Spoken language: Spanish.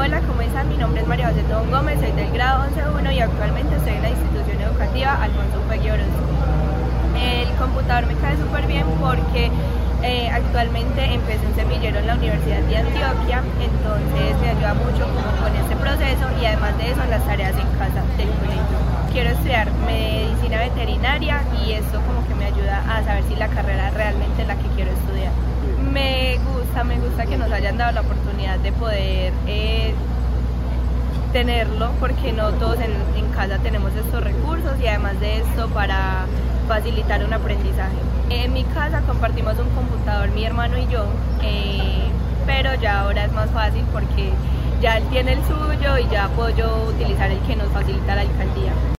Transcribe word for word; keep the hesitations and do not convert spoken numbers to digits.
Hola, ¿cómo están? Mi nombre es María José Tobón Gómez, soy del grado once uno y actualmente estoy en la institución educativa Alfonso Upegui Orozco. El computador me cae súper bien porque eh, actualmente empecé un semillero en la Universidad de Antioquia, entonces me ayuda mucho como con este proceso y además de eso las tareas en casa del colegio. Quiero estudiar medicina veterinaria y esto como que me ayuda a saber si la carrera realmente es la que quiero estudiar. Me gusta, me gusta que nos hayan dado la oportunidad de poder eh, tenerlo, porque no todos en, en casa tenemos estos recursos y además de esto para facilitar un aprendizaje. En mi casa compartimos un computador, mi hermano y yo, eh, pero ya ahora es más fácil porque ya él tiene el suyo y ya puedo yo utilizar el que nos facilita la alcaldía.